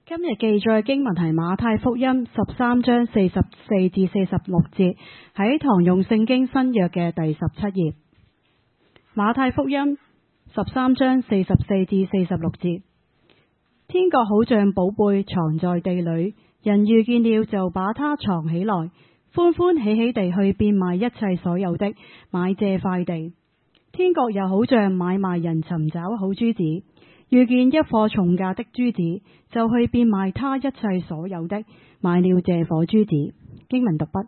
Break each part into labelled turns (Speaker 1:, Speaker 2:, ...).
Speaker 1: 今日記載經文係馬太福音13章44至46節，喺唐用聖經新約嘅第17頁。馬太福音13章44至46節，天國好像寶貝藏在地裏，人遇見了就把它藏起來，歡歡喜喜地去變賣一切所有的，買這塊地。天國又好像買賣人尋找好珠子，遇見一顆重價的珠子，就去變賣他一切所有的，買了這顆珠子。經文讀畢。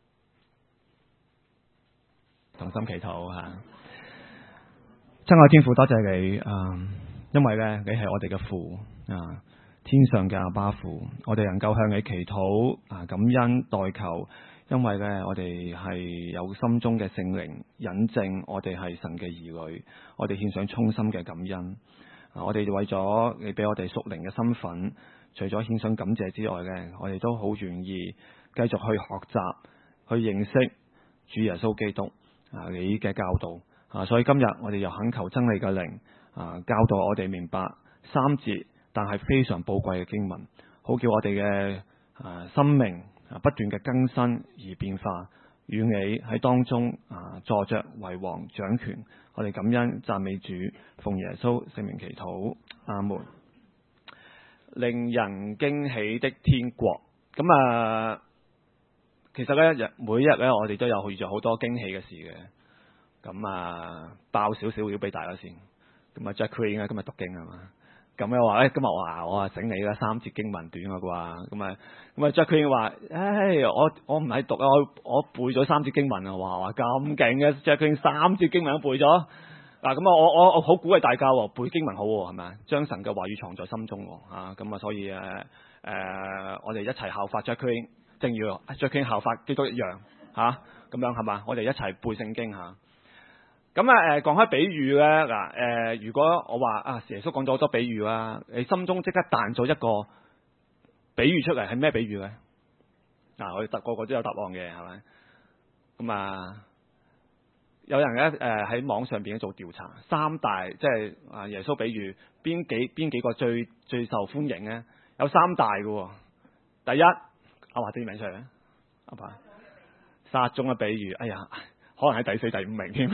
Speaker 2: 同心祈禱吓，親愛天父，多謝你因為咧你係我哋嘅父天上嘅阿爸父，我哋能夠向你祈禱感恩代求，因為咧我哋係有心中嘅聖靈引證，我哋係神嘅兒女，我哋獻上衷心嘅感恩。我哋為咗你俾我哋屬靈嘅身份，除咗獻上感謝之外咧，我哋都好願意繼續去學習，去認識主耶穌基督你嘅教導所以今日我哋又懇求真理嘅靈教導我哋明白3節，但係非常寶貴嘅經文，好叫我哋嘅生命不斷嘅更新而變化，與你喺當中坐着為王掌權。我哋感恩讚美主，奉耶穌聖名祈禱，阿門。令人驚喜的天國，咁其實咧每日咧我哋都有遇着好多驚喜嘅事嘅。咁爆少少料俾大家先。咁Jack Queen 今日讀經係嘛？咁又話今日我整你啦，3節經文短嘅啩。咁Jack Queen 話我唔係讀啊，我背咗3節經文啊。哇咁勁嘅Jack Queen 3節經文都背咗。咁我好鼓勵大家背經文好係咪？將神嘅話語藏在心中咁所以我哋一齊效法Jack Queen，正如Jack Queen 效法基督一樣咁樣係嘛？我哋一齊背聖經咁講開比喻咧如果我話耶穌講咗好多比喻啦，你心中即刻彈咗一個比喻出嚟，係咩比喻咧？我哋個個都有答案嘅係咪？咁有人咧喺網上邊做調查，3大即係耶穌比喻邊幾個最受歡迎咧？有3大嘅。第一，我話啲名出嚟咧，阿爸撒種嘅比喻，哎呀〜可能喺第4、第5名添，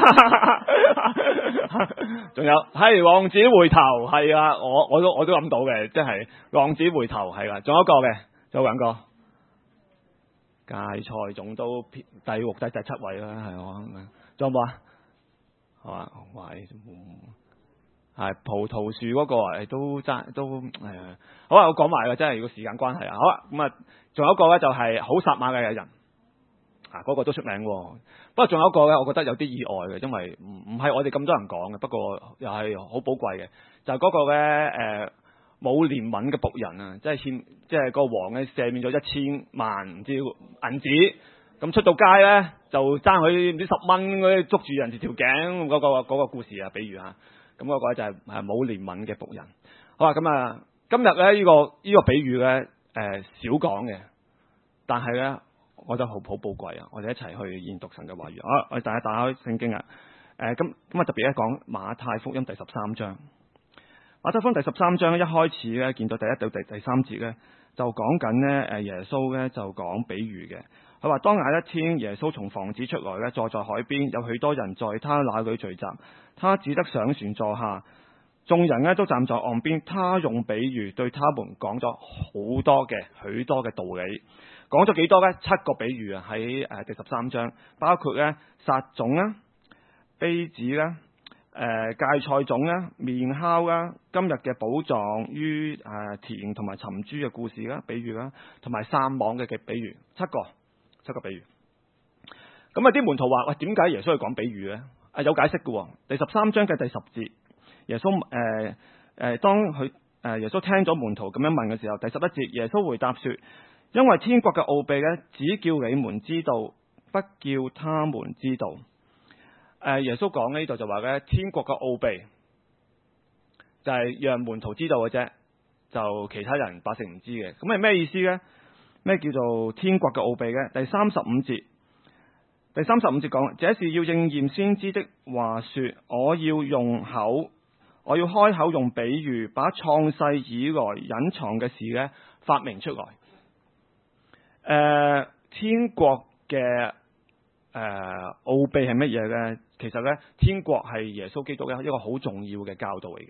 Speaker 2: 仲有係浪子回頭，係啊，我都諗到嘅，即係浪子回頭係啦，仲有一個嘅，仲有兩個，芥菜種都第6、第7位啦，係我，仲有冇啊？係嘛，係葡萄樹嗰個都好啊，我講埋啦，真係個時間關係啊，好啊，咁仲有一個咧就係好撒瑪利亞人。嗰個都出名喎，不過仲有一個咧，我覺得有啲意外嘅，因為唔係我哋咁多人講嘅，不過又係好寶貴嘅，就係嗰個咧冇憐憫嘅僕人啊，即係個王咧赦免咗1000萬唔知銀紙，咁出到街咧就爭佢唔知10蚊嗰啲捉住人哋條頸嗰個故事啊，比如咁嗰個就係冇憐憫嘅僕人。好啊，咁今日咧呢個比喻咧少講嘅，但係咧。我覺得好寶貴啊！我哋一齊去研讀神嘅話語。我哋大家打開聖經啊！咁特別咧講馬太福音第13章。馬太福音第13章一開始咧見到第1到第3節咧，就講緊咧耶穌咧就講比喻嘅。佢話當那一天，耶穌從房子出來咧，坐在海邊，有許多人在他那裏聚集，他只得上船坐下，眾人咧都站在岸邊。他用比喻對他們講咗許多嘅道理。講咗幾多呢？7個比喻啊，喺第13章，包括咧撒種啦、稗子啦、芥菜種啦、麵酵啦、今日嘅寶藏於田同埋尋珠嘅故事啦、比喻啦，同埋撒網嘅比喻，7個比喻。咁啲門徒話：喂，點解耶穌要講比喻呢？有解釋嘅。第13章嘅第10節，耶穌當耶穌聽咗門徒咁樣問嘅時候，第11節耶穌回答說。因為天國嘅奧秘咧，只叫你們知道，不叫他們知道。耶穌講呢度就話咧，天國嘅奧秘就係讓門徒知道嘅啫，就其他人百姓唔知嘅。咁係咩意思呢？咩叫做天國嘅奧秘呢？第35節講，這是要應驗先知的話說，我要用口我要開口用比喻，把創世以來隱藏嘅事呢發明出來。天國嘅奧秘係乜嘢呢？其實呢，天國係耶穌基督一個好重要嘅教導嚟嘅。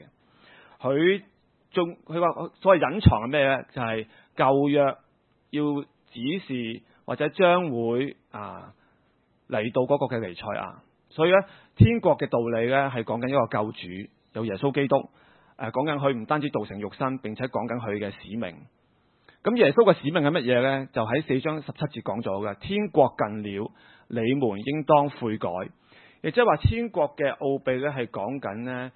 Speaker 2: 佢話所謂隱藏係咩呢？就係舊約要指示或者將會嚟到嗰個嘅彌賽亞。所以呢，天國嘅道理呢係講緊一個救主，有耶穌基督。講緊佢唔單止道成肉身，並且講緊佢嘅使命。咁耶穌嘅使命係乜嘢呢？就喺4章17節講咗嘅，天國近了，你們應當悔改。亦即係話天國嘅奧秘咧，係講緊呢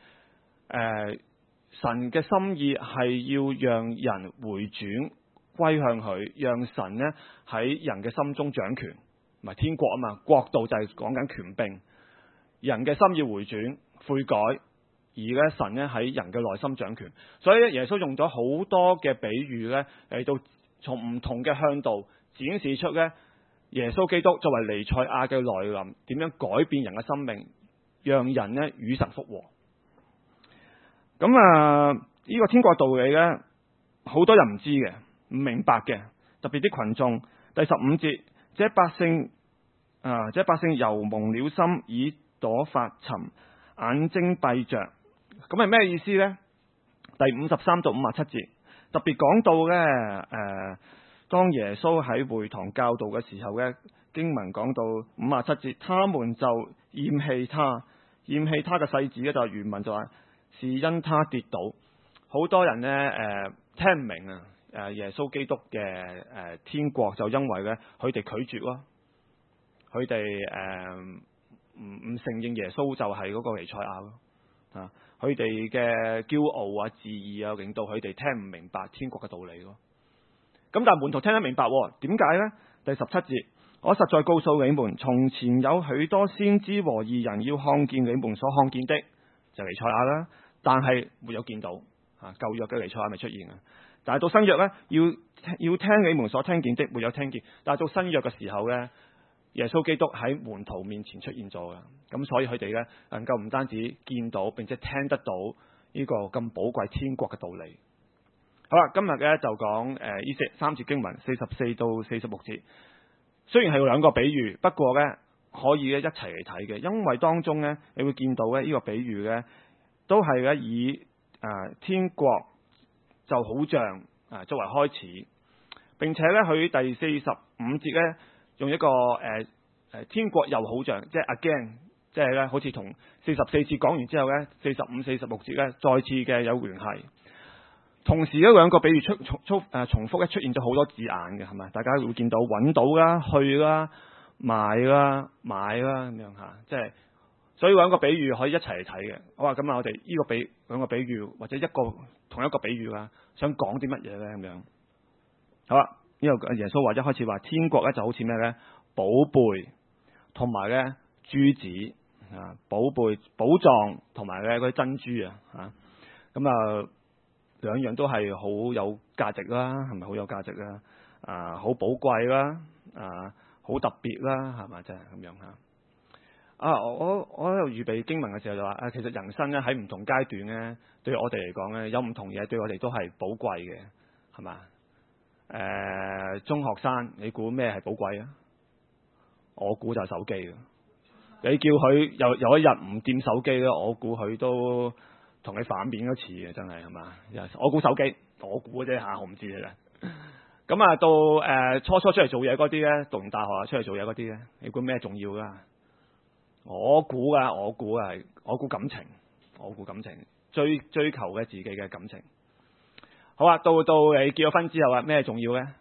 Speaker 2: 神嘅心意係要讓人回轉歸向佢，讓神呢喺人嘅心中掌權。唔係天國啊嘛，國度就係講緊權柄，人嘅心意回轉悔改，而咧神咧喺人嘅內心掌權。所以耶穌用咗好多嘅比喻咧嚟到從唔同嘅向度展示出咧耶穌基督作為彌賽亞嘅來臨，點樣改變人嘅生命，讓人咧與神復和。咁呢個天國道理咧，好多人唔知嘅，唔明白嘅，特別啲群眾。第15節，這百姓油蒙了心，耳朵發沉，眼睛閉着。咁係咩意思呢？第53到57節特別講到呢，當耶穌喺會堂教導嘅時候呢，經文講到57節，他們就厭棄他嘅細字呢，就原文就話是因他跌倒。好多人呢聽唔明耶穌基督嘅天國，就因為呢佢哋拒絕咯，佢哋唔承認耶穌就係嗰個彌賽亞咯。佢哋嘅驕傲啊、自義啊，令到佢哋聽唔明白天國嘅道理咯。咁但係門徒聽得明白，點解呢？第17節，我實在告訴你們，從前有許多先知和義人要看見你們所看見的，就彌賽亞啦，但係沒有見到。舊約嘅彌賽亞未出現啊，但係到新約呢，要聽你們所聽見的，沒有聽見。但係到新約嘅時候呢，耶穌基督喺門徒面前出現咗嘅，咁所以佢哋呢能夠唔單止見到，並且聽得到呢個咁寶貴天國嘅道理。好啦，今日呢就講呢3節經文44到46節，雖然係兩個比喻，不過呢可以一齊嚟睇嘅，因為當中呢你會見到呢個比喻呢都係呢以天國就好像作為開始，並且呢佢第45節呢用一個天國又好像，即係 again， 即係咧好似同44節講完之後呢45、46節呢再次嘅有聯繫。同時呢兩個比喻重複出現咗好多字眼嘅，係咪？大家會見到揾到啦、去啦、賣啦、買啦咁樣嚇，即係所以兩個比喻可以一齊嚟睇嘅。好啊，咁我哋呢個兩個比喻或者同一個比喻啦，想講啲乜嘢咧咁樣？好啦，呢個耶穌話一開始話天國咧就好似咩咧？寶貝同埋咧珠子寶貝、寶藏同埋咧嗰啲珍珠咁兩樣都係好有價值啦，係咪好有價值啦？好寶貴啦，好特別啦，係咪？即係咁樣我喺度預備經文嘅時候就話其實人生咧喺唔同階段咧，對我哋嚟講咧有唔同嘢對我哋都係寶貴嘅，係嘛？中學生你估咩係寶貴啊？我估就係手機嘅。你叫佢有一日唔掂手機咧，我估佢都同你反面嗰次嘅，真係嘛？我估手機，我估嘅啫嚇，我唔知嘅。咁到初出嚟做嘢嗰啲咧，讀完大學出嚟做嘢嗰啲咧，你估咩重要㗎？我估感情，追求嘅自己嘅感情。好啊，到你結咗婚之後咩重要咧？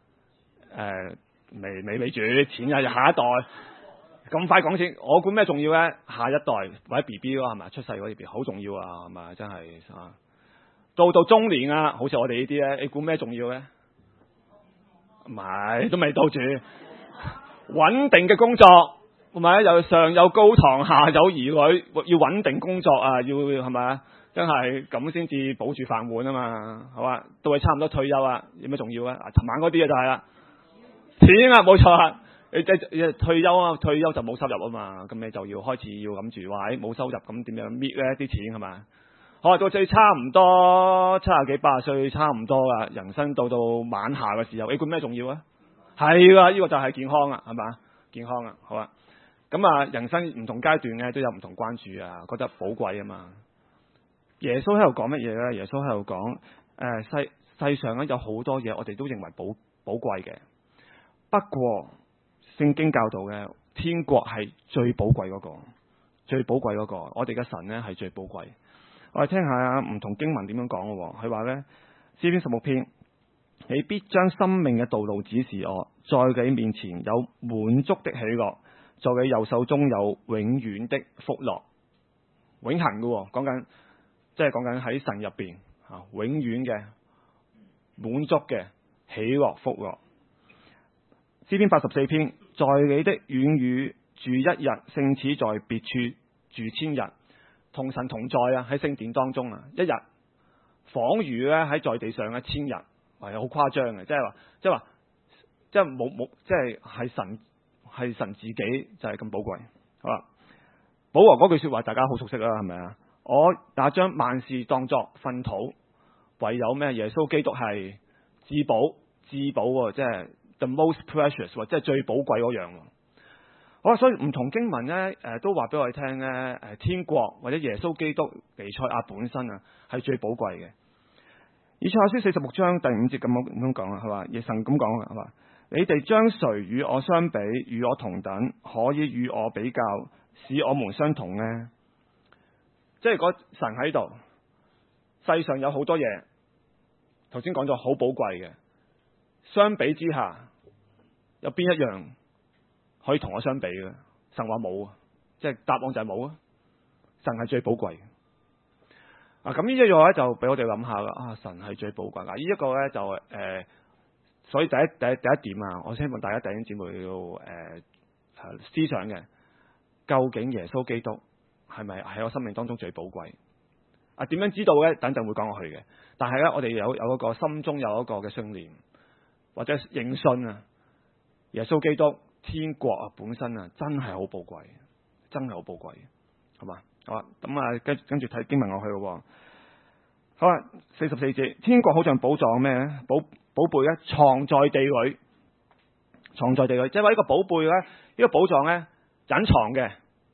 Speaker 2: 未住錢啊，下一代咁快講錢，我估咩重要咧？下一代或者 BB 咯，係咪？出世嗰啲 BB 好重要啊，係咪？真係到中年啊，好似我哋呢啲咧，你估咩重要咧？唔係，都未到住，穩定嘅工作，係咪？又上有高堂，下有兒女，要穩定工作啊，要係咪？真係咁先至保住飯碗啊嘛，好啊，到你差唔多退休啊，有咩重要啊？尋晚嗰啲就係啦，錢啊，冇錯啊。你退休就冇收入啊嘛，咁你就要開始要諗住話冇收入咁點樣搣咧啲錢係嘛？ 我話到最差唔多70幾80歲差唔多啦，人生到晚下嘅時候，你估咩重要啊？係啦，呢個就係健康啊，係嘛？健康啊，好啊。咁啊，人生唔同階段咧都有唔同關注啊，覺得寶貴啊嘛。耶穌喺度講乜嘢咧？耶穌喺度講，世上咧有好多嘢，我哋都認為寶貴嘅。不過聖經教導嘅天國係最寶貴嗰個，最寶貴嗰個。我哋嘅神咧係最寶貴。我哋聽下唔同經文點樣講嘅。佢話咧，詩篇16篇，你必將生命嘅道路指示我，在你面前有滿足的喜樂，在你右手中有永遠的福樂，永恆嘅，講緊即係講緊喺神入邊啊，永遠嘅滿足嘅喜樂福樂。詩篇84篇，在你的院宇住一日，勝似在別處住1000日。同神同在啊，喺聖殿當中啊，一日仿如咧喺在地上嘅1000日，係好誇張嘅，即係冇，即係神自己就係咁寶貴。好啦，保羅嗰句說話大家好熟悉啦，係咪啊？我也將萬事當作糞土，唯有咩？耶穌基督係至寶，即係 the most precious， 即係最寶貴嗰樣。好啦，所以唔同經文咧，都話俾我哋聽咧，天國或者耶穌基督彌賽亞本身啊，係最寶貴嘅。以賽亞書46章第5節咁樣講啦，係嘛？耶神咁講啦，係嘛？你哋將誰與我相比，與我同等，可以與我比較，使我們相同呢？即係嗰神喺度，世上有好多嘢，頭先講咗好寶貴嘅，相比之下，有邊一樣可以同我相比嘅？神話冇啊，即係答案就係冇啊。神係最寶貴嘅。咁呢一樣咧就俾我哋諗下啦。神係最寶貴。呢一個咧就所以第一點啊，我希望大家弟兄姊妹要思想嘅，究竟耶穌基督係咪喺我生命當中最寶貴？點樣知道咧？等陣會講落去嘅。但係咧，我哋有一個心中有一個嘅信念或者認信啊，耶穌基督天國啊本身啊真係好寶貴，真係好寶貴，係嘛？好啊，咁跟住睇經文落去咯。好啊，44節，天國好像寶藏咩咧？寶貝咧藏在地裏，即係話呢個寶貝咧，呢個寶藏咧隱藏嘅，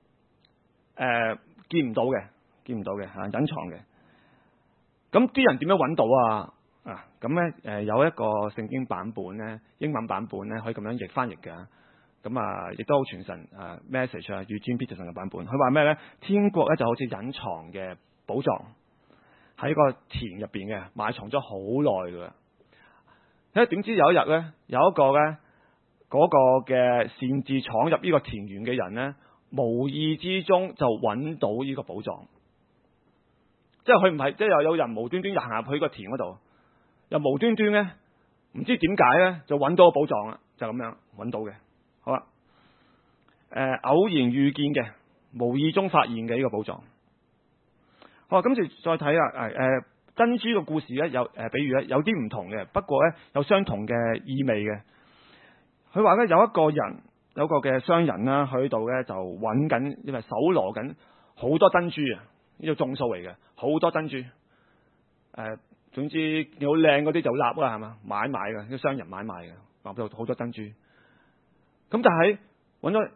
Speaker 2: 見唔到嘅吓，隱藏嘅。咁啲人點樣揾到啊？咁咧有一個聖經版本咧，英文版本咧可以咁樣翻譯嘅。咁亦都好傳神message 啊，Eugene Peterson嘅版本。佢話咩咧？天國咧就好似隱藏嘅寶藏喺個田入邊嘅，埋藏咗好耐㗎。點知有一日咧，有一個咧嗰個嘅擅自闖入呢個田園嘅人咧，無意之中就揾到呢個寶藏。即係佢唔係，即係又有人無端端行入去個田嗰度，又無端端咧唔知點解咧就揾到個寶藏啦，就咁樣揾到嘅。好啦，偶然遇見嘅，無意中發現嘅呢個寶藏。好啦，跟住再睇啊，珍珠嘅故事咧有比喻咧有啲唔同嘅，不過咧有相同嘅意味嘅。佢話咧有一個人，有個嘅商人啦，去度咧就揾緊，因為搜羅緊好多珍珠啊，呢個眾數嚟嘅，好多珍珠。總之你好靚嗰啲就立啦，係嘛？買賣嘅，啲商人買賣嘅，買到好多珍珠。咁但係揾咗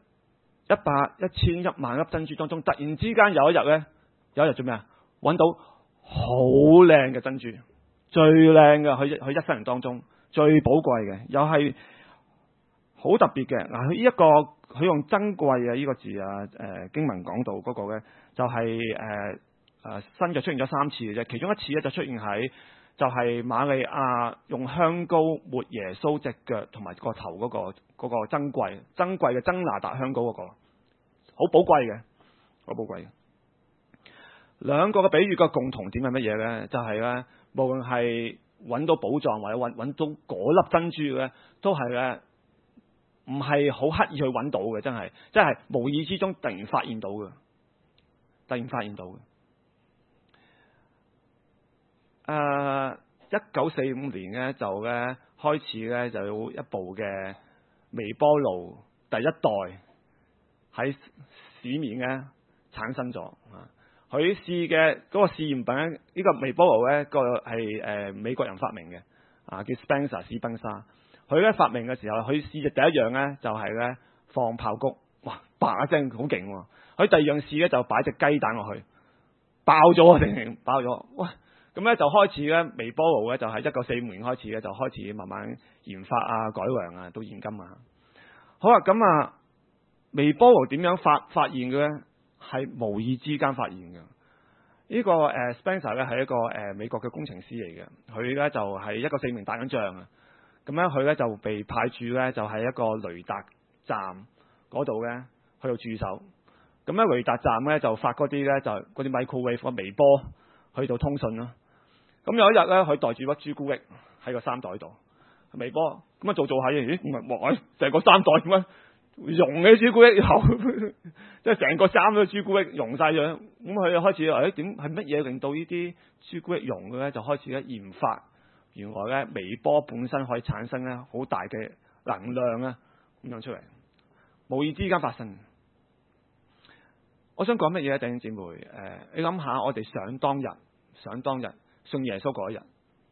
Speaker 2: 100、1000、10000粒珍珠當中，突然之間有一日做咩啊？揾到好靚嘅珍珠，最靚嘅，佢一生人當中最寶貴嘅，又係好特別嘅。嗱，佢用珍貴呢個字啊，經文講到嗰個咧，就係新約出現咗3次嘅啫。其中一次咧就出現喺就係瑪利亞用香膏抹耶穌隻腳同埋個頭嗰個珍貴嘅真拿達香膏嗰個，好寶貴嘅，好寶貴嘅。兩個嘅比喻嘅共同點係乜嘢咧？就係咧，無論係揾到寶藏或者揾到嗰粒珍珠咧，都係咧唔係好刻意去揾到嘅，真係無意之中突然發現到嘅。1945年咧就咧開始咧就有一部嘅微波爐第一代喺市面咧產生咗。 佢試嘅嗰個試驗品咧，呢個微波爐咧個係美國人發明嘅，叫 Spencer 史賓莎。佢咧發明嘅時候，佢試嘅第一樣咧就係咧放爆谷，哇，叭一聲好勁喎！佢第二樣試咧就擺隻雞蛋落去，爆咗啊！定爆咗，哇！咁咧就開始咧微波爐咧就喺1945年開始咧就開始慢慢研發啊、改良啊，到現今啊。好啦，咁啊，微波爐點樣發現嘅咧？係無意之間發現嘅。呢個Spencer 咧係一個美國嘅工程師嚟嘅，佢咧就係1945年打緊仗啊。咁咧佢咧就被派駐咧就喺一個雷達站嗰度咧去到駐守。咁咧雷達站咧就發嗰啲咧就嗰啲 microwave 個微波去到通訊啦。咁有一日咧佢袋住粒朱古力喺個衫袋度，微波咁啊做下嘢，咦唔係哇成個衫袋點解溶嘅朱古力油，即係成個衫都朱古力溶晒咗。咁佢就開始點係乜嘢令到呢啲朱古力溶嘅咧？就開始咧研發，原來咧微波本身可以產生咧好大嘅能量啊，咁樣出嚟，無意之間發生。我想講乜嘢咧，弟兄姊妹？你諗下，我哋想當日信耶穌嗰一日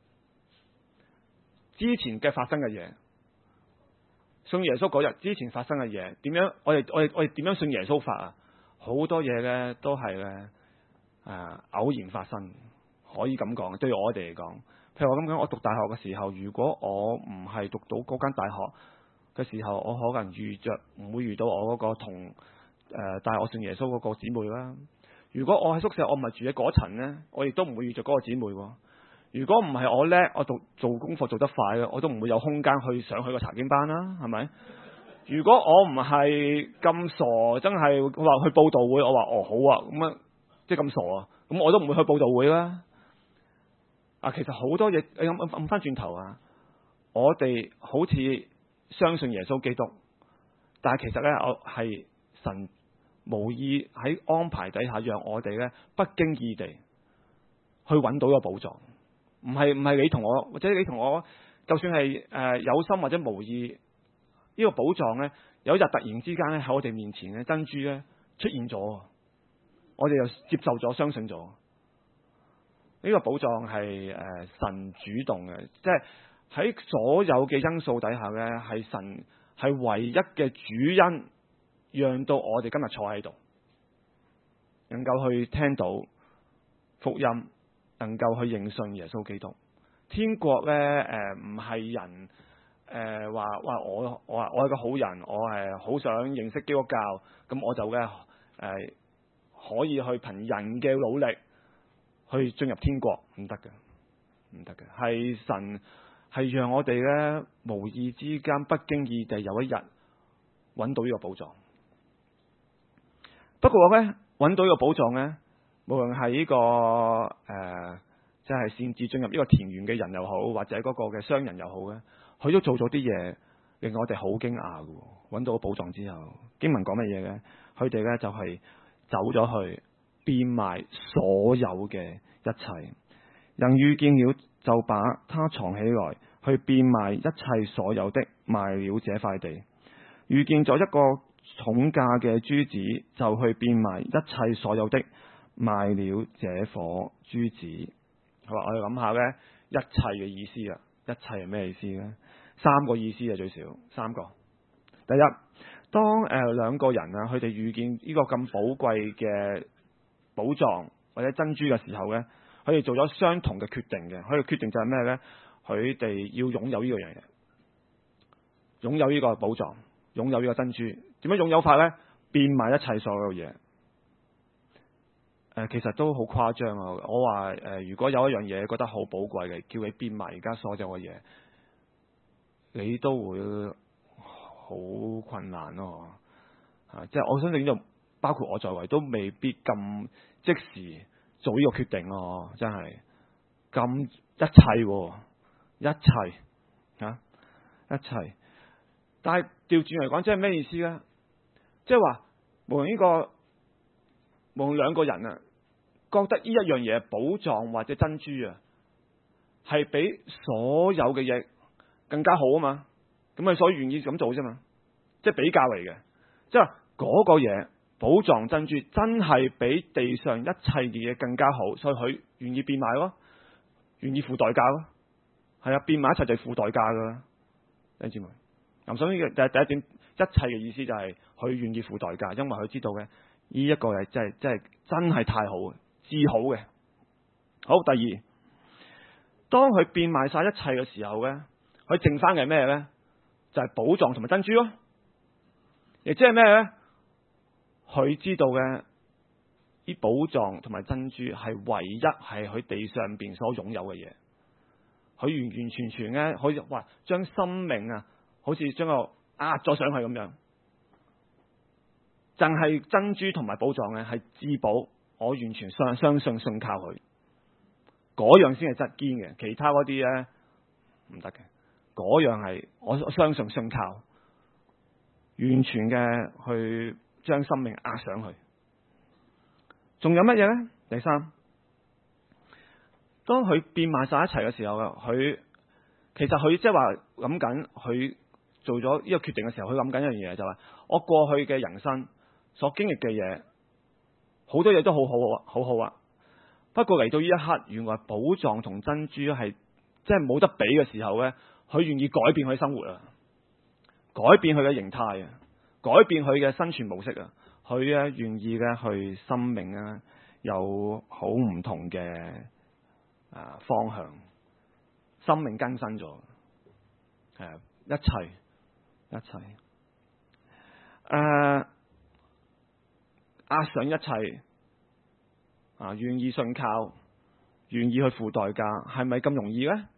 Speaker 2: 之前嘅發生嘅嘢，信耶穌嗰日之前發生嘅嘢，點樣？我哋點樣信耶穌法啊？好多嘢咧都係咧偶然發生，可以咁講。對我哋嚟講，譬如我咁講，我讀大學嘅時候，如果我唔係讀到嗰間大學嘅時候，我可能唔會遇到我嗰個同帶我信耶穌嗰個姊妹啦。如果我喺宿舍，我唔係住喺嗰層咧，我亦都唔會遇着嗰個姊妹。如果唔係我叻，我做功課做得快咧，我都唔會有空間去上去個查經班啦，係咪？如果我唔係咁傻，真係話去報道會，我話好啊，咁啊，即係咁傻啊，咁我都唔會去報道會啦。其實好多嘢，你諗翻轉頭啊，我哋好似相信耶穌基督，但係其實咧，我係神無意喺安排底下，讓我哋咧不經意地去揾到一個寶藏。唔係你同我，或者你同我，就算係有心或者無意，呢個寶藏咧，有一日突然之間咧喺我哋面前咧，珍珠咧出現咗，我哋又接受咗、相信咗。呢個寶藏係神主動嘅，即係喺所有嘅因素底下咧，係神係唯一嘅主因，讓到我哋今日坐喺度，能夠去聽到福音，能夠去認信耶穌基督。天國咧唔係人話我係個好人，我好想認識基督教，咁我就咧可以去憑人嘅努力去進入天國，唔得嘅，係神係讓我哋咧無意之間不經意地有一日揾到呢個寶藏。不過咧揾到呢個寶藏咧，無論係呢個即係擅自進入呢個田園嘅人又好，或者嗰個嘅商人又好咧，佢都做咗啲嘢令我哋好驚訝嘅。揾到個寶藏之後，經文講乜嘢咧？佢哋咧就係走咗去變賣所有嘅一切，人遇見了就把它藏起來，去變賣一切所有的，賣了這塊地。遇見咗一個重價嘅珠子，就去變賣一切所有的，賣了這顆珠子。好啦，我哋諗下咧，一切嘅意思啊，一切係咩意思咧？三個意思啊，最少三個。第一，當兩個人啊，佢哋遇見呢個咁寶貴嘅寶藏或者珍珠嘅時候咧，佢哋做咗相同嘅決定嘅。佢哋決定就係咩咧？佢哋要擁有呢個樣嘢，擁有呢個寶藏，擁有呢個珍珠。點樣擁有法咧？變賣一切所有嘢。其實都好誇張啊！我話如果有一樣嘢覺得好寶貴嘅，叫你變賣而家所有嘅嘢，你都會好困難咯。即係我相信呢度包括我在內都未必咁即時做呢個決定咯。真係咁一切。但係調轉嚟講，即係咩意思咧？即係話無論兩個人啊，覺得呢一樣嘢寶藏或者珍珠啊，係比所有嘅嘢更加好啊嘛，咁佢所以願意咁做啫嘛，即係比較嚟嘅，即係嗰個嘢寶藏珍珠真係比地上一切嘅嘢更加好，所以佢願意變賣咯，願意付代價咯。係啊，變埋一齊就係付代價噶啦，弟兄姊妹。咁所以第一點，一切嘅意思就係佢願意付代價，因為佢知道嘅呢一個係真係太好，至好嘅。好，第二，當佢變賣晒一切嘅時候咧，佢剩翻嘅係咩咧？就係寶藏同埋珍珠咯。亦即係咩咧？佢知道嘅啲寶藏同埋珍珠係唯一係佢地上邊所擁有嘅嘢。佢完完全全咧，可以話將生命啊，好似將個壓咗上去咁樣。淨係珍珠同埋寶藏咧係至寶，我完全相信信靠佢，嗰樣先係真堅嘅，其他嗰啲咧唔得嘅。嗰樣係我相信信靠，完全嘅去將生命壓上去。仲有乜嘢咧？第三，當佢變賣晒一齊嘅時候啊，其實佢即係話諗緊，佢做咗呢個決定嘅時候，佢諗緊一樣嘢，就係我過去嘅人生所經歷嘅嘢，好多嘢都好好啊。不過嚟到呢一刻，原來寶藏同珍珠係即係冇得比嘅時候咧，佢願意改變佢生活啊，改變佢嘅形態啊，改變佢嘅生存模式啊，佢咧願意咧去生命啊有好唔同嘅方向，生命更新咗，一切壓上一切願意信靠，願意去付代價，係咪咁容易呢？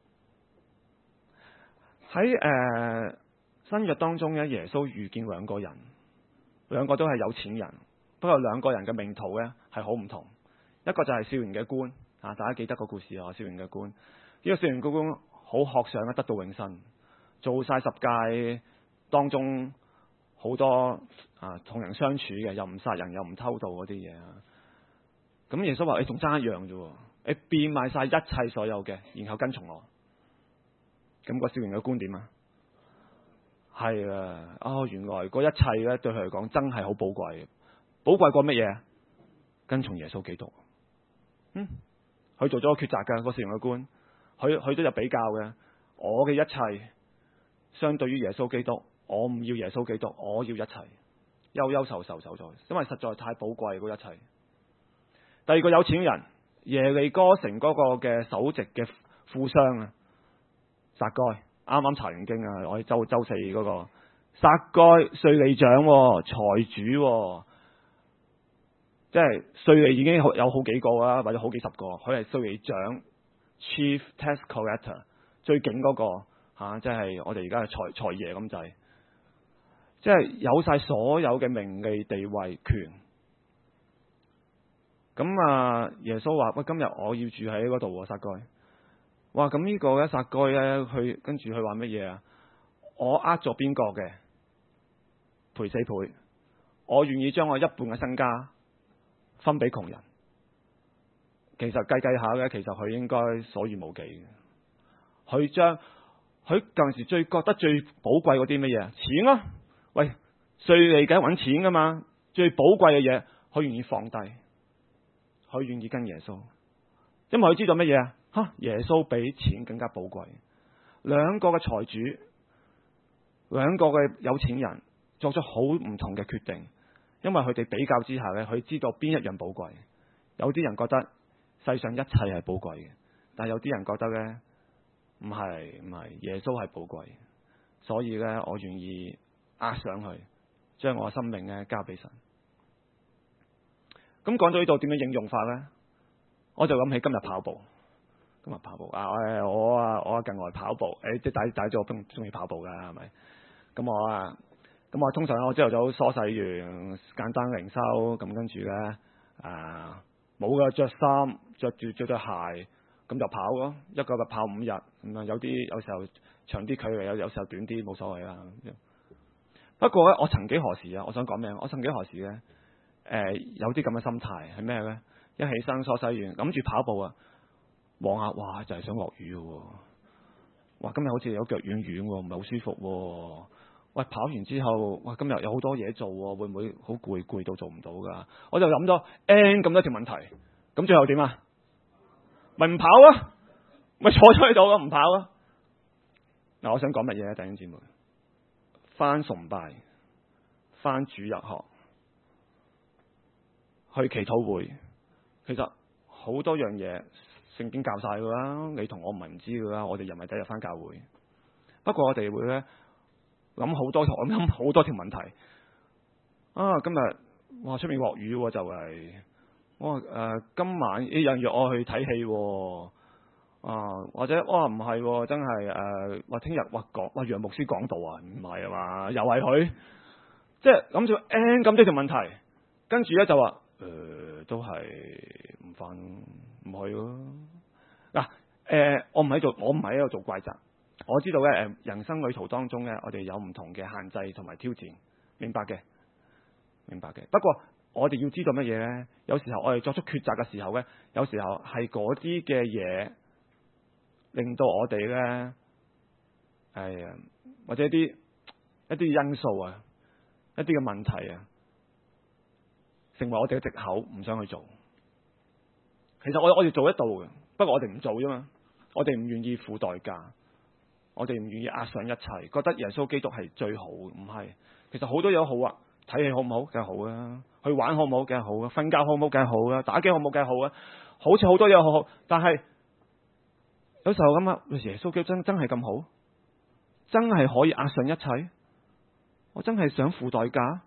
Speaker 2: 喺新約當中咧，耶穌遇見兩個人，兩個都係有錢人，不過兩個人嘅命途咧係好唔同。一個就係少年嘅官大家記得個故事啊，少年嘅官，呢個少年嘅官好渴想得到永生，做晒十誡當中好多同人相處嘅，又唔殺人又唔偷盜嗰啲嘢啊。咁耶穌話：你仲爭一樣啫，你變賣晒一切所有嘅，然後跟從我。咁個少年嘅官點啊？係啊，原來嗰一切咧對佢嚟講真係好寶貴，寶貴過乜嘢？跟從耶穌基督。佢做咗個抉擇嘅，個少年嘅官，佢都有比較嘅。我嘅一切相對於耶穌基督，我唔要耶穌基督，我要一切憂憂愁愁咗，因為實在太寶貴嗰一切。第二個有錢人，耶利哥城嗰個嘅首席嘅富商啊，撒該，啱啱查完經啊，我哋周四嗰個撒該稅吏長財主，即係稅吏已經有好幾個啦，或者好幾十個，佢係稅吏長 Chief Tax Collector 最勁嗰個即係我哋而家嘅財爺咁滯，即係有晒所有嘅名利地位權。咁耶穌話：喂，今日我要住喺嗰度，撒該。哇！咁呢個咧，撒該咧，佢跟住佢話乜嘢啊？我呃咗邊個嘅？賠4倍。我願意將我一半嘅身家分俾窮人。其實計下咧，其實佢應該所餘無幾嘅。佢嗰陣時最覺得最寶貴嗰啲乜嘢？錢咯。喂，稅吏梗係揾錢噶嘛？最寶貴嘅嘢，佢願意放低。佢願意跟耶穌，因為佢知道乜嘢啊？耶穌比錢更加寶貴。兩個嘅財主，兩個嘅有錢人，作出好唔同嘅決定，因為佢哋比較之下咧，佢知道邊一樣寶貴。有啲人覺得世上一切係寶貴嘅，但係有啲人覺得咧唔係，耶穌係寶貴，所以咧我願意壓上去，將我嘅生命咧交俾神。咁講到呢度點樣應用法咧？我就諗起今日跑步我近來跑步，即係大家知我中意跑步噶係咪？咁我通常我朝頭早梳洗完簡單靈修，咁跟住咧冇嘅着衫着對鞋，咁就跑咯，一個跑5日，咁有時候長啲距離，有時候短啲，冇所謂啦。不過咧，我曾幾何時啊？我想講咩？我曾幾何時咧？有啲咁嘅心態係咩咧？一起身梳洗完諗住跑步啊，望下哇就係想落雨嘅，哇今日好似有腳軟軟，唔係好舒服， 喂，跑完之後，哇，今日有好多嘢做喎，會唔會好攰，攰到做唔到㗎？我就諗咗 N 咁多條問題，咁最後點啊？咪唔跑啊？咪坐咗喺度咯，唔跑啊？嗱，我想講乜嘢咧，弟兄姊妹？返崇拜，返主日學，去祈禱會，其實好多樣嘢聖經教晒㗎啦，你同我唔係唔知㗎啦，我哋又唔係第一日返教會。不過我哋會咧諗好多，我諗好多條問題。啊，今日哇出面落雨喎，就係今晚有人約我去睇戲喎。或者哇唔係喎，真係話聽日楊牧師講道啊，唔係啊嘛，又係佢，即係諗住 N 咁多條問題，跟住咧就話都係唔返唔去咯。嗱我唔係喺度做怪責，我知道咧人生旅途當中咧，我哋有唔同嘅限制同埋挑戰，明白嘅。不過我哋要知道乜嘢咧？有時候我哋作出抉擇嘅時候咧，有時候係嗰啲嘅嘢。令到我哋咧，或者一啲因素啊，一啲嘅問題啊，成為我哋嘅藉口，唔想去做。其實我哋做得到嘅，不過我哋唔做啫嘛。我哋唔願意付代價，我哋唔願意押上一切，覺得耶穌基督係最好，唔係。其實好多嘢都好啊，睇戲好唔好？梗係好啊。去玩好唔好？梗係好啊。瞓覺好唔好？梗係好啊。打機好唔好？梗係好啊。好似好多嘢好好，但係。有時候咁啊，耶穌基督真係咁好，真係可以押上一切，我真係想付代價，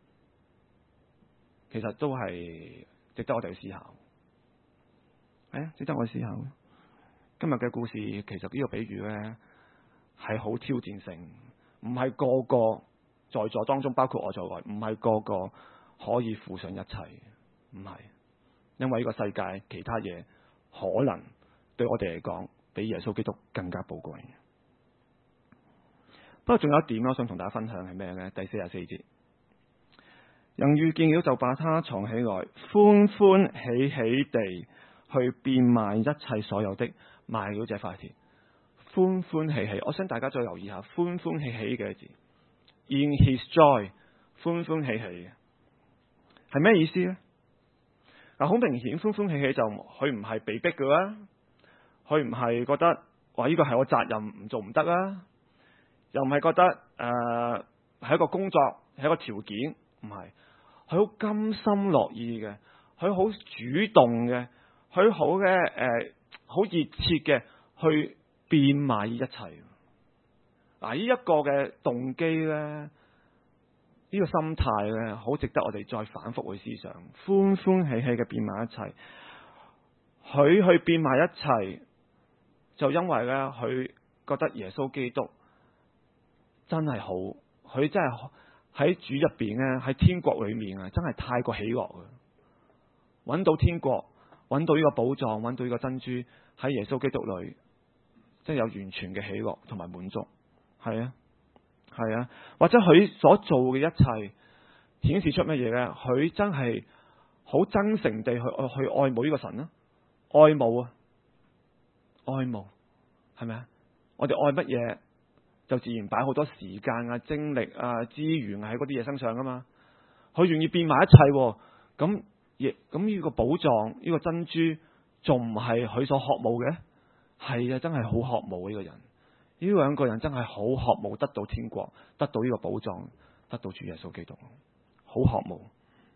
Speaker 2: 其實都係值得我哋去思考。值得我去思考。今日嘅故事其實呢個比喻咧係好挑戰性，唔係個個在座當中，包括我在內，唔係個個可以付上一切，唔係，因為呢個世界其他嘢可能對我哋嚟講。比耶穌基督更加寶貴。不過仲有一點我想同大家分享係咩呢？第44節，人遇見了就把它藏起來，歡歡喜喜地去變賣一切所有的，賣了這塊田。歡歡喜喜，我想大家再留意下歡歡喜喜嘅字。In his joy， 歡歡喜喜係咩意思呢？嗱，好明顯歡歡喜喜就佢唔係被逼嘅啦。佢唔係覺得話呢個係我責任唔做唔得啦，又唔係覺得係一個工作係一個條件，唔係，佢好甘心樂意嘅，佢好主動嘅，佢好嘅好熱切嘅去變賣一切。嗱，呢一個嘅動機咧，呢個心態咧，好值得我哋再反覆去思想，歡歡喜喜嘅變賣一切，佢去變賣一切。就因為咧，佢覺得耶穌基督真係好，佢真係喺主入邊咧，喺天國裏面啊，真係太過喜樂啊！揾到天國，揾到呢個寶藏，揾到呢個珍珠喺耶穌基督裏，真係有完全嘅喜樂同埋滿足。係啊，或者佢所做嘅一切顯示出乜嘢咧？佢真係好真誠地去愛慕呢個神啊，愛慕啊！愛慕係咪啊？我哋愛乜嘢，就自然擺好多時間啊、精力啊、資源喺嗰啲嘢身上噶嘛。佢願意變埋一切，咁呢個寶藏、呢個珍珠，仲唔係佢所渴慕嘅？係啊，真係好渴慕呢個人。呢兩個人真係好渴慕得到天國，得到呢個寶藏，得到主耶穌基督，好渴慕。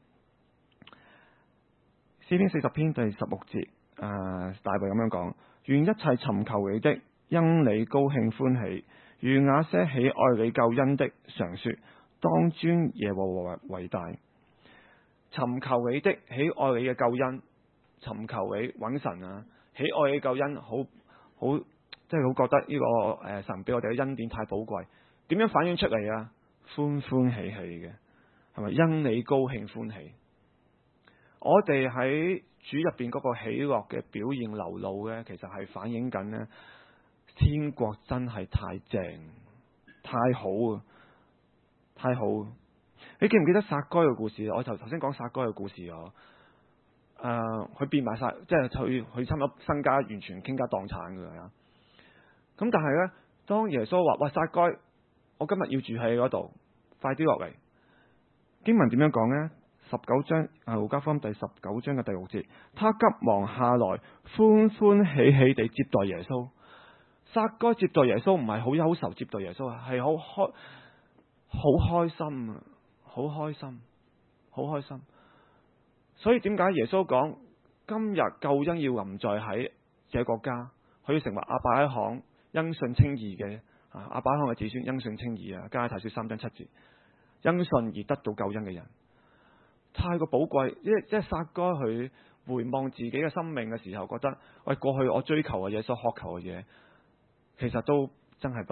Speaker 2: 詩篇40篇第16節，大衛咁樣講。願一切尋求你的，因你高興歡喜；願那些喜愛你救恩的，常說當尊耶和華為大。尋求你的，喜愛你嘅救恩，尋求你揾神啊！喜愛你嘅救恩，好即係好覺得呢個神俾我哋嘅恩典太寶貴。點樣反映出嚟啊？歡歡喜喜嘅，係咪？因你高興歡喜。我哋喺主入邊嗰個喜樂嘅表現流露咧，其實係反映緊咧，天國真係太正、太好啊！太好！你記唔記得撒該嘅故事？我頭先講撒該嘅故事啊，佢變埋晒，即係佢差唔多身家完全傾家蕩產噶啦。咁但係咧，當耶穌話：喂，撒該， 我今日要住喺嗰度，快啲落嚟。經文點樣講呢？19章路加福音第19章嘅第6節，他急忙下來，歡歡喜喜地接待耶穌。撒該接待耶穌唔係好憂愁接待耶穌啊，係好開心啊，好開心，好開心。所以點解耶穌講今日救恩要臨在喺這個家，佢要成為亞伯拉罕因信稱義嘅亞伯拉罕嘅子孫，因信稱義啊，加拉太書3章7節，因信而得到救恩嘅人，太過寶貴。即係撒該佢回望自己嘅生命嘅時候，覺得喂，過去我追求嘅嘢，所渴求嘅嘢，其實都真係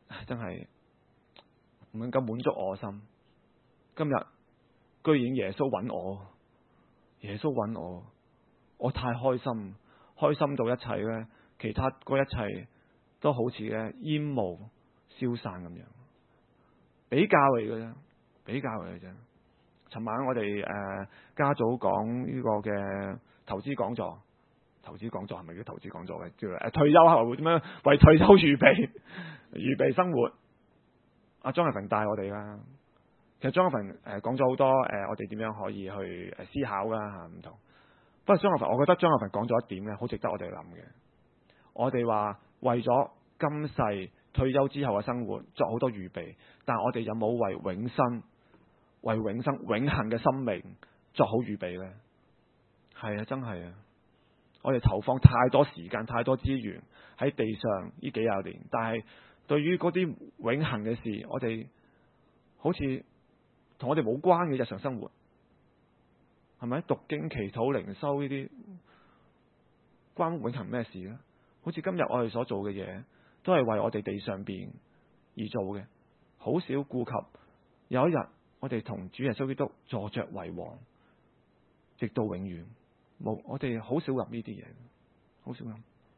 Speaker 2: 唔能夠滿足我心。今日居然耶穌揾我，耶穌揾我，我太開心，開心到一切咧，其他嗰一切都好似咧煙霧消散咁樣，比較嚟嘅啫，比較嚟嘅啫。尋晚我哋家組講呢個嘅投資講座係咪叫投資講座嘅？叫退休後點樣為退休預備生活？阿張日平帶我哋啦。其實張日平講咗好多我哋點樣可以去思考啦唔同。不過我覺得張日平講咗一點咧，好值得我哋諗嘅。我哋話為咗今世退休之後嘅生活作好多預備，但我哋有冇為永生永恆嘅生命作好預備呢？係啊，真係啊！我哋投放太多時間、太多資源喺地上呢幾廿年，但係對於嗰啲永恆嘅事，我哋好似同我哋冇關嘅日常生活，係咪？讀經、祈禱、靈修呢啲關永恆咩事呢？好似今日我哋所做嘅嘢，都係為我哋地上邊而做嘅，好少顧及有一日我哋同主耶穌基督坐着為王，直到永遠。冇，我哋好少諗呢啲嘢，好少諗。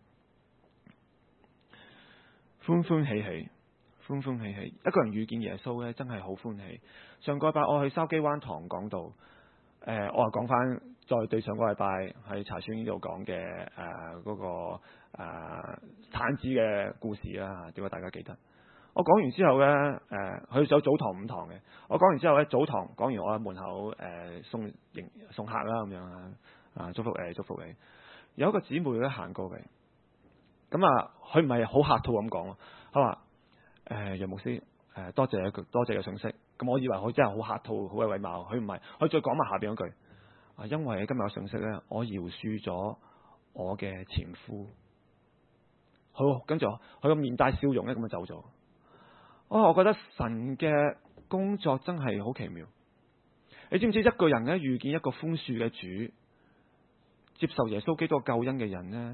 Speaker 2: 歡歡喜喜，歡歡喜喜。一個人遇見耶穌咧，真係好歡喜。上個禮拜我去筲箕灣堂講道，我話講翻再對上個禮拜喺柴村呢度講嘅嗰個癱子嘅故事啦，點解大家記得？我講完之後咧，佢有早堂5堂嘅。我講完之後咧，早堂講完，我喺門口送客啦咁樣祝福你。有一個姊妹咧行過嚟，咁佢唔係好客套咁講，佢話楊牧師多謝嘅信息。咁我以為佢真係好客套，好有禮貌。佢唔係，佢再講埋下邊嗰句因為今日嘅信息咧，我饒恕咗我嘅前夫。好，跟住佢個面帶笑容咧，咁就走咗。我覺得神嘅工作真係好奇妙。你知唔知一個人咧遇見一個寬恕嘅主，接受耶穌基督救恩嘅人咧，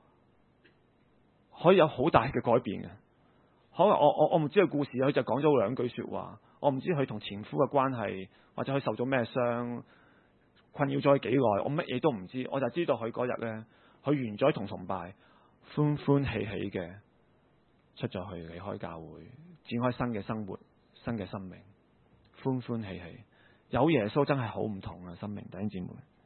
Speaker 2: 可以有好大嘅改變嘅。可能我唔知佢故事，佢就講咗2句說話。我唔知佢同前夫嘅關係，或者佢受咗咩傷，困擾咗佢幾耐，我乜嘢都唔知。我就知道佢嗰日咧，佢完咗同崇拜，歡歡喜喜嘅出咗去，離開教會，展開新嘅生活、新嘅生命，歡歡喜喜。有耶穌真係好唔同啊！生命弟兄姊妹，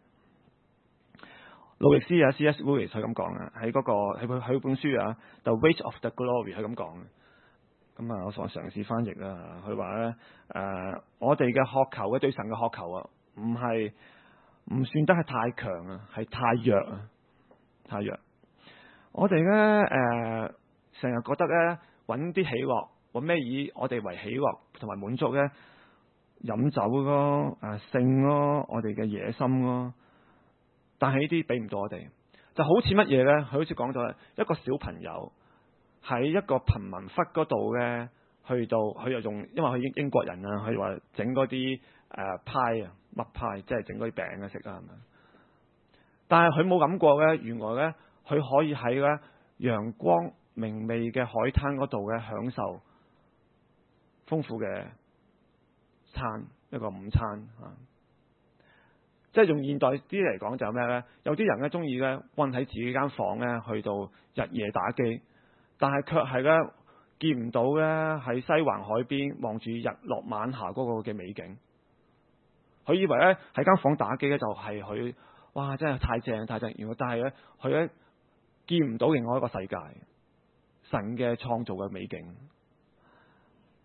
Speaker 2: 路易斯啊 C.S. Lewis 佢咁講啊，喺佢本書《The Weight of the Glory》佢咁講嘅。咁我嘗試翻譯啦。佢話咧我哋嘅渴求對神嘅渴求唔算得係太強啊，係太弱啊，太弱。我哋咧成日覺得咧揾啲喜樂，揾咩以我哋為喜樂同埋滿足咧？飲酒咯，性咯，我哋嘅野心咯。但係呢啲俾唔到我哋，就好似乜嘢咧？佢好似講咗一個小朋友喺一個貧民窟嗰度咧，去到佢又用，因為佢英國人啊，佢話整嗰啲派麥派，即係整嗰啲餅嘅食啊，係咪？但係佢冇諗過咧，原來咧佢可以喺咧陽光明媚嘅海灘嗰度咧享受豐富嘅一個午餐即係用現代啲嚟講就係咩咧？有啲人咧中意咧困喺自己間房咧，去到日夜打機，但係卻係咧見唔到咧喺西環海邊望住日落晚霞嗰個嘅美景。佢以為咧喺間房打機咧就係佢哇真係太正太正，原來但係咧佢咧見唔到另外一個世界，神嘅創造嘅美景。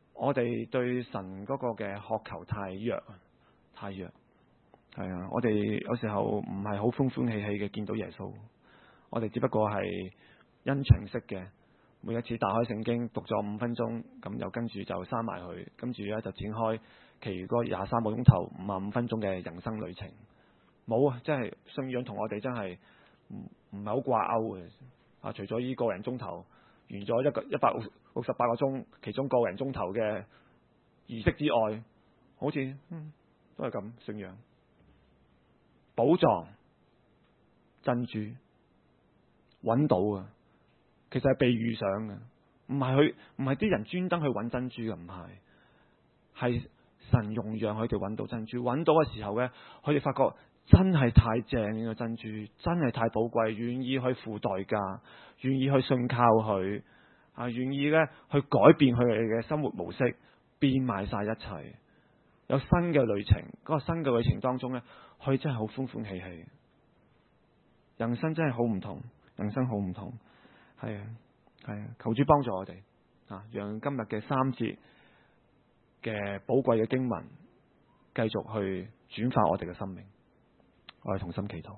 Speaker 2: 我哋對神嗰個嘅渴求太弱，太弱。係啊，我哋有時候唔係好歡歡喜喜嘅見到耶穌，我哋只不過係因情式嘅，每一次打開聖經讀咗5分鐘，咁又跟住就閂埋佢，跟住咧就展開其餘嗰23個鐘頭55分鐘嘅人生旅程。冇啊，真係信仰同我哋真係唔係好掛鈎嘅。啊，除咗呢個人鐘頭完咗168個鐘，其中個人鐘頭嘅儀式之外，好似都係咁信仰。寶藏、珍珠揾到啊，其實係被遇上嘅，唔係啲人專登去揾珍珠嘅，唔係，係神容讓佢哋揾到珍珠。揾到嘅時候呢，佢哋發覺真係太正，呢個珍珠真係太寶貴，願意去付代價，願意去信靠佢啊，願意呢去改變佢哋嘅生活模式，變賣晒一切，有新嘅旅程。嗰個新嘅旅程當中呢，佢真係好歡歡喜喜。人生真係好唔同，人生好唔同。係啊，求主幫助我哋啊，讓今日嘅3節嘅寶貴嘅經文繼續去轉化我哋嘅生命。我哋同心祈禱。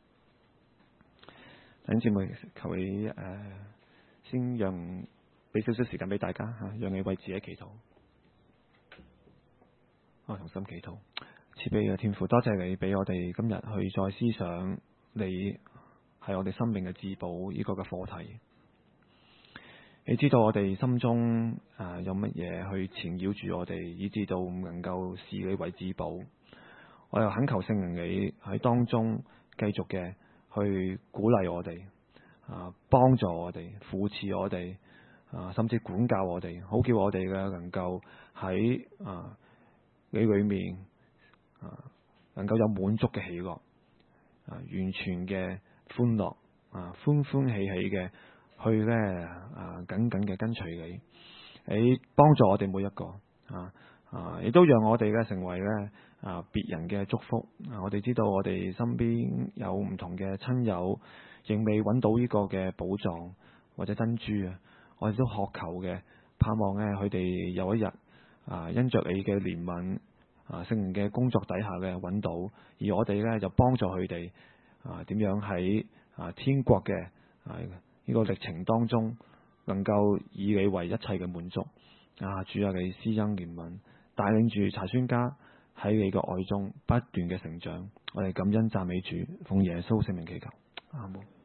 Speaker 2: 弟兄姊妹，求你先讓俾少少時間俾大家吓，讓你為自己祈禱。我哋同心祈禱。賜俾嘅天父，多謝你俾我哋今日去再思想你係我哋生命嘅至寶呢個嘅課題。你知道我哋心中有乜嘢去纏繞住我哋，以致到唔能夠視你為至寶。我又懇求聖靈你喺當中繼續嘅去鼓勵我哋，幫助我哋，扶持我哋，甚至管教我哋，好叫我哋嘅能夠喺你裏面能夠有滿足嘅喜樂，完全嘅歡樂，歡歡喜喜嘅去咧緊緊嘅跟隨你。你幫助我哋每一個亦都讓我哋咧成為咧別人嘅祝福。我哋知道我哋身邊有唔同嘅親友，仍未揾到呢個嘅寶藏或者珍珠啊！我哋都渴求嘅，盼望咧佢哋有一日因着你嘅憐憫聖靈嘅工作底下嘅揾到，而我哋咧就幫助佢哋點樣喺天國嘅呢個歷程當中，能夠以你為一切嘅滿足。主啊，你施恩憐憫，帶領住查宣家喺你嘅愛中不斷嘅成長。我哋感恩讚美主，奉耶穌聖名祈求，阿門。